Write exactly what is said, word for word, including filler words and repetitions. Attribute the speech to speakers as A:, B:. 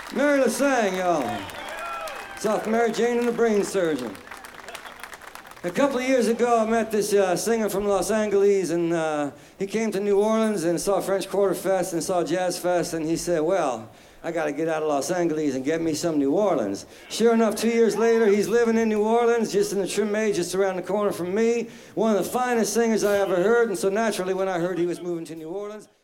A: Mary LaSang, y'all. It's off Mary Jane and the Brain Surgeon. A couple of years ago, I met this uh, singer from Los Angeles, and uh, he came to New Orleans and saw French Quarter Fest and saw Jazz Fest, and he said, well, I got to get out of Los Angeles and get me some New Orleans. Sure enough, two years later, he's living in New Orleans, just in the Treme, just around the corner from me. One of the finest singers I ever heard, and so naturally, when I heard he was moving to New Orleans,